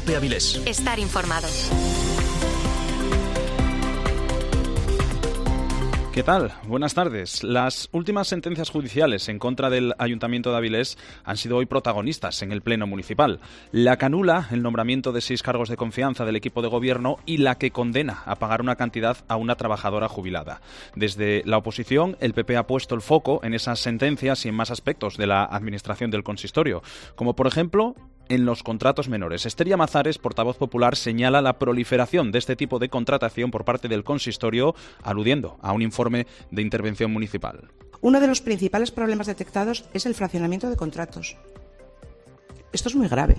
COPE Avilés. Estar informado. ¿Qué tal? Buenas tardes. Las últimas sentencias judiciales en contra del Ayuntamiento de Avilés han sido hoy protagonistas en el Pleno Municipal. La que anula el nombramiento de 6 cargos de confianza del equipo de gobierno y la que condena a pagar una cantidad a una trabajadora jubilada. Desde la oposición, el PP ha puesto el foco en esas sentencias y en más aspectos de la administración del consistorio, como por ejemplo en los contratos menores. Esther Llamazares, portavoz popular, señala la proliferación de este tipo de contratación por parte del consistorio, aludiendo a un informe de intervención municipal. Uno de los principales problemas detectados es el fraccionamiento de contratos. Esto es muy grave.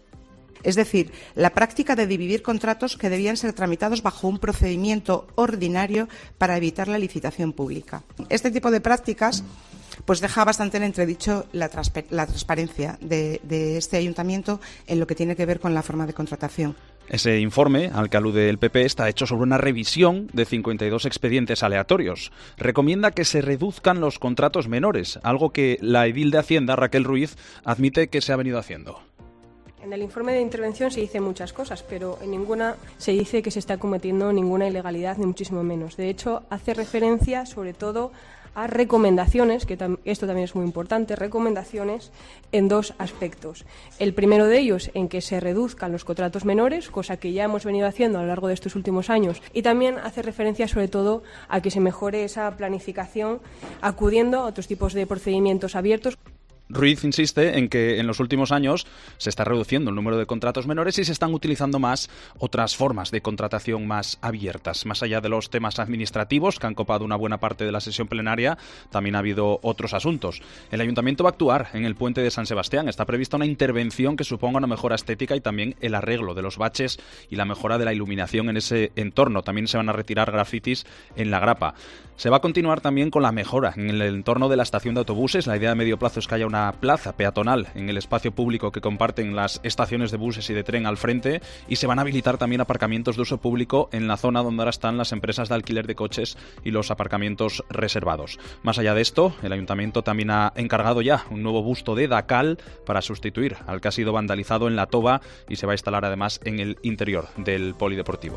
Es decir, la práctica de dividir contratos que debían ser tramitados bajo un procedimiento ordinario para evitar la licitación pública. Este tipo de prácticas pues deja bastante en entredicho la transparencia de este ayuntamiento en lo que tiene que ver con la forma de contratación. Ese informe, al que alude el PP, está hecho sobre una revisión de 52 expedientes aleatorios. Recomienda que se reduzcan los contratos menores, algo que la edil de Hacienda, Raquel Ruiz, admite que se ha venido haciendo. En el informe de intervención se dice muchas cosas, pero en ninguna se dice que se está cometiendo ninguna ilegalidad, ni muchísimo menos. De hecho, hace referencia sobre todo a recomendaciones, que esto también es muy importante, recomendaciones en 2 aspectos. El primero de ellos, en que se reduzcan los contratos menores, cosa que ya hemos venido haciendo a lo largo de estos últimos años, y también hace referencia sobre todo a que se mejore esa planificación acudiendo a otros tipos de procedimientos abiertos. Ruiz insiste en que en los últimos años se está reduciendo el número de contratos menores y se están utilizando más otras formas de contratación más abiertas. Más allá de los temas administrativos, que han copado una buena parte de la sesión plenaria, también ha habido otros asuntos. El Ayuntamiento va a actuar en el puente de San Sebastián. Está prevista una intervención que suponga una mejora estética y también el arreglo de los baches y la mejora de la iluminación en ese entorno. También se van a retirar grafitis en la grapa. Se va a continuar también con la mejora en el entorno de la estación de autobuses. La idea a medio plazo es que haya una plaza peatonal en el espacio público que comparten las estaciones de buses y de tren al frente, y se van a habilitar también aparcamientos de uso público en la zona donde ahora están las empresas de alquiler de coches y los aparcamientos reservados. Más allá de esto, el Ayuntamiento también ha encargado ya un nuevo busto de Dacal para sustituir al que ha sido vandalizado en La Toba y se va a instalar además en el interior del polideportivo.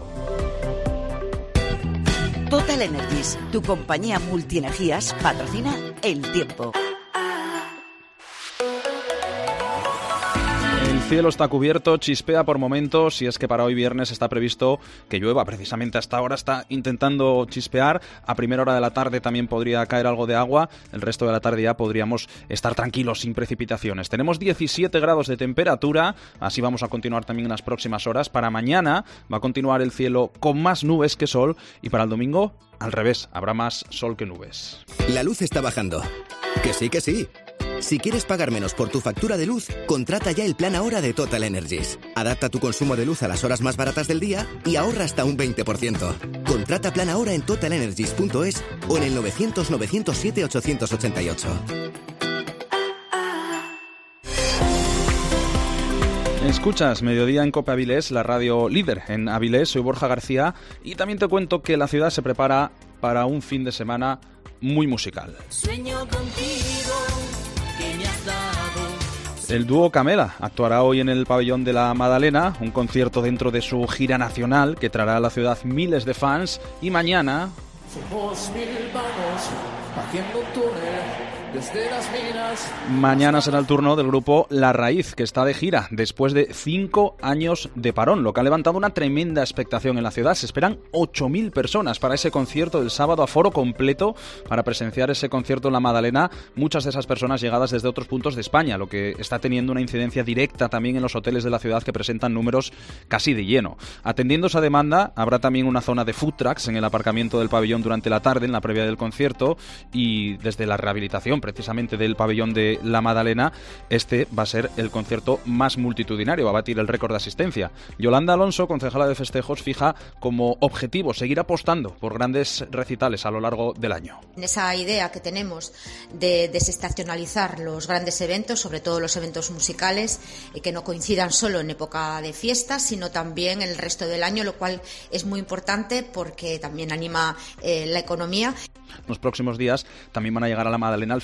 Total Energies, tu compañía multienergías, patrocina El Tiempo. El cielo está cubierto, chispea por momentos y es que para hoy viernes está previsto que llueva. Precisamente hasta ahora está intentando chispear. A primera hora de la tarde también podría caer algo de agua. El resto de la tarde ya podríamos estar tranquilos sin precipitaciones. Tenemos 17 grados de temperatura, así vamos a continuar también en las próximas horas. Para mañana va a continuar el cielo con más nubes que sol y para el domingo al revés, habrá más sol que nubes. La luz está bajando. Que sí, que sí. Si quieres pagar menos por tu factura de luz, contrata ya el plan Ahora de Total Energies. Adapta tu consumo de luz a las horas más baratas del día y ahorra hasta un 20%. Contrata plan Ahora en totalenergies.es o en el 900-907-888. Escuchas Mediodía en COPE Avilés, la radio líder en Avilés. Soy Borja García y también te cuento que la ciudad se prepara para un fin de semana muy musical. Sueño contigo, que me has dado. El dúo Camela actuará hoy en el Pabellón de la Madalena, un concierto dentro de su gira nacional que traerá a la ciudad miles de fans, y mañana Somos 1000 vamos haciendo un túnel desde las minas. Mañana será el turno del grupo La Raíz, que está de gira después de 5 años de parón, lo que ha levantado una tremenda expectación en la ciudad. Se esperan 8.000 personas para ese concierto del sábado, aforo completo para presenciar ese concierto en la Madalena. Muchas de esas personas llegadas desde otros puntos de España, lo que está teniendo una incidencia directa también en los hoteles de la ciudad, que presentan números casi de lleno. Atendiendo esa demanda, habrá también una zona de food trucks en el aparcamiento del pabellón durante la tarde, en la previa del concierto, y desde la rehabilitación precisamente del pabellón de la Madalena, este va a ser el concierto más multitudinario, va a batir el récord de asistencia. Yolanda Alonso, concejala de festejos, fija como objetivo seguir apostando por grandes recitales a lo largo del año. Esa idea que tenemos de desestacionalizar los grandes eventos, sobre todo los eventos musicales, que no coincidan solo en época de fiestas, sino también el resto del año, lo cual es muy importante porque también anima la economía. Los próximos días también van a llegar a la Madalena el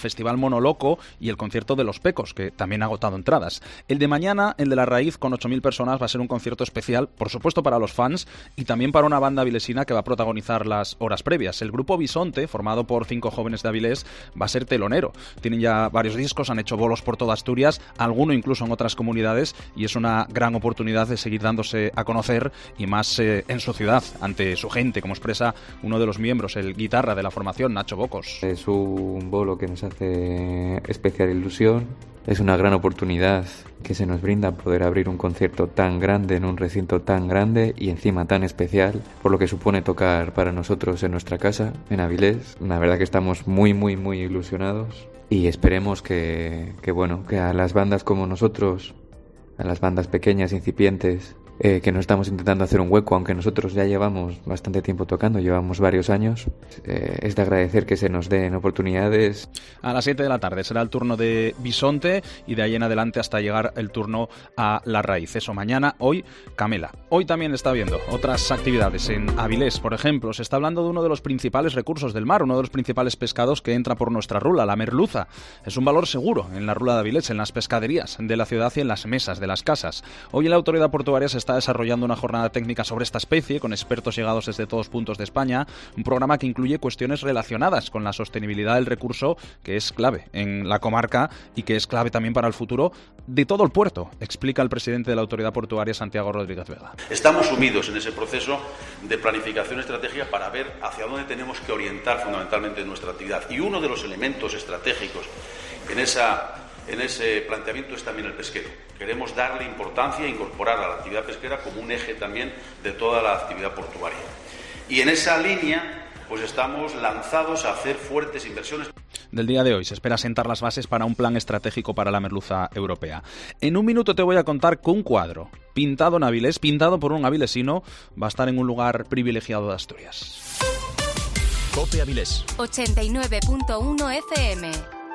Festival Monoloco y el concierto de Los Pecos, que también ha agotado entradas. El de mañana, el de La Raíz, con 8.000 personas, va a ser un concierto especial, por supuesto para los fans y también para una banda avilesina que va a protagonizar las horas previas. El grupo Bisonte, formado por 5 jóvenes de Avilés, va a ser telonero. Tienen ya varios discos, han hecho bolos por toda Asturias, alguno incluso en otras comunidades, y es una gran oportunidad de seguir dándose a conocer, y más en su ciudad, ante su gente, como expresa uno de los miembros, el guitarra de la formación, Nacho Bocos. Es un bolo que nos hace especial ilusión. Es una gran oportunidad que se nos brinda poder abrir un concierto tan grande en un recinto tan grande y encima tan especial, por lo que supone tocar para nosotros en nuestra casa, en Avilés. La verdad que estamos muy ilusionados y esperemos que a las bandas como nosotros, a las bandas pequeñas, incipientes, que nos estamos intentando hacer un hueco, aunque nosotros ya llevamos bastante tiempo tocando, llevamos varios años, es de agradecer que se nos den oportunidades. A las 7 de la tarde será el turno de Bisonte y de ahí en adelante hasta llegar el turno a La Raíz. Eso mañana, hoy Camela. Hoy también está habiendo otras actividades en Avilés, por ejemplo. Se está hablando de uno de los principales recursos del mar, uno de los principales pescados que entra por nuestra rula, la merluza. Es un valor seguro en la rula de Avilés, en las pescaderías de la ciudad y en las mesas de las casas. Hoy en la autoridad portuaria se está desarrollando una jornada técnica sobre esta especie con expertos llegados desde todos puntos de España, un programa que incluye cuestiones relacionadas con la sostenibilidad del recurso, que es clave en la comarca y que es clave también para el futuro de todo el puerto, explica el presidente de la autoridad portuaria, Santiago Rodríguez Vega. Estamos sumidos en ese proceso de planificación estratégica para ver hacia dónde tenemos que orientar fundamentalmente nuestra actividad, y uno de los elementos estratégicos en ese planteamiento es también el pesquero. Queremos darle importancia e incorporar a la actividad pesquera como un eje también de toda la actividad portuaria. Y en esa línea, pues estamos lanzados a hacer fuertes inversiones. Del día de hoy se espera sentar las bases para un plan estratégico para la merluza europea. En un minuto te voy a contar que un cuadro pintado en Avilés, pintado por un avilesino, va a estar en un lugar privilegiado de Asturias. COPE Avilés 89.1 FM.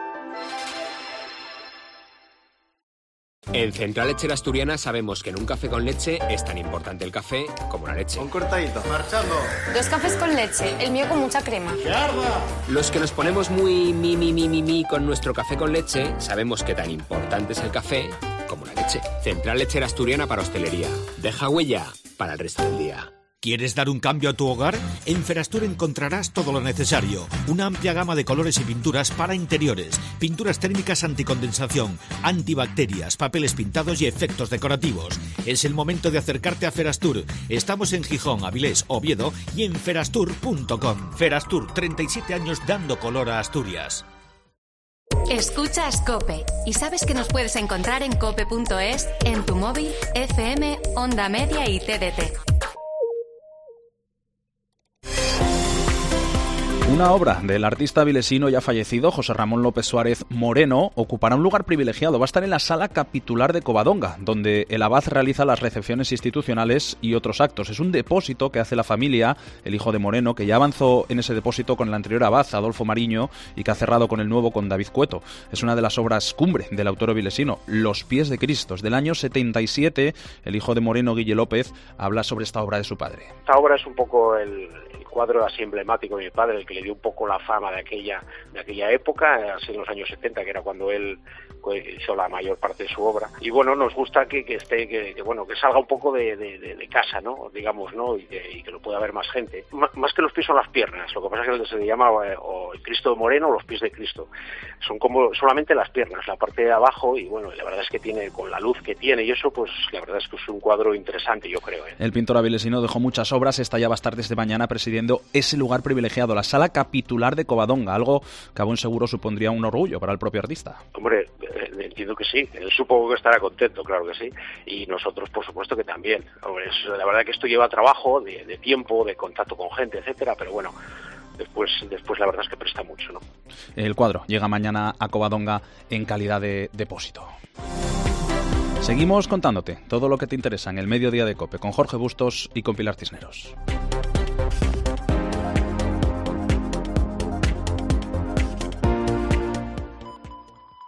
En Central Lechera Asturiana sabemos que en un café con leche es tan importante el café como la leche. Un cortadito. Marchando. 2 cafés con leche, el mío con mucha crema. ¡Que arda! Los que nos ponemos muy mi con nuestro café con leche, sabemos que tan importante es el café como la leche. Central Lechera Asturiana para hostelería. Deja huella para el resto del día. ¿Quieres dar un cambio a tu hogar? En Ferastur encontrarás todo lo necesario. Una amplia gama de colores y pinturas para interiores, pinturas térmicas anticondensación, antibacterias, papeles pintados y efectos decorativos. Es el momento de acercarte a Ferastur. Estamos en Gijón, Avilés, Oviedo y en ferastur.com. Ferastur, 37 años dando color a Asturias. Escuchas COPE y sabes que nos puedes encontrar en cope.es, en tu móvil, FM, Onda Media y TDT. Una obra del artista avilesino ya fallecido, José Ramón López Suárez Moreno, ocupará un lugar privilegiado. Va a estar en la sala capitular de Covadonga, donde el abad realiza las recepciones institucionales y otros actos. Es un depósito que hace la familia, el hijo de Moreno, que ya avanzó en ese depósito con el anterior abad, Adolfo Mariño, y que ha cerrado con el nuevo, con David Cueto. Es una de las obras cumbre del autor avilesino, Los pies de Cristo. Del año 77, el hijo de Moreno, Guille López, habla sobre esta obra de su padre. Esta obra es un poco el cuadro así emblemático de mi padre, el que le dio un poco la fama de aquella época, así en los años 70, que era cuando él hizo la mayor parte de su obra. Y bueno, nos gusta que salga un poco de casa, ¿no? Digamos, ¿no? Y que lo pueda ver más gente. Más que los pies son las piernas. Lo que pasa es que se le llama o el Cristo de Moreno o los pies de Cristo. Son como solamente las piernas, la parte de abajo, y bueno, la verdad es que tiene, con la luz que tiene y eso, pues la verdad es que es un cuadro interesante, yo creo. El pintor avilesino dejó muchas obras. Esta ya va a estar desde mañana presidiendo ese lugar privilegiado, la sala capitular de Covadonga, algo que a buen seguro supondría un orgullo para el propio artista. Hombre, entiendo que sí, él supongo que estará contento, claro que sí, y nosotros por supuesto que también. Hombre, la verdad que esto lleva trabajo, de tiempo, de contacto con gente, etcétera, pero bueno, después la verdad es que presta mucho, ¿no? El cuadro llega mañana a Covadonga en calidad de depósito. Seguimos contándote todo lo que te interesa en el Mediodía de COPE con Jorge Bustos y con Pilar Cisneros.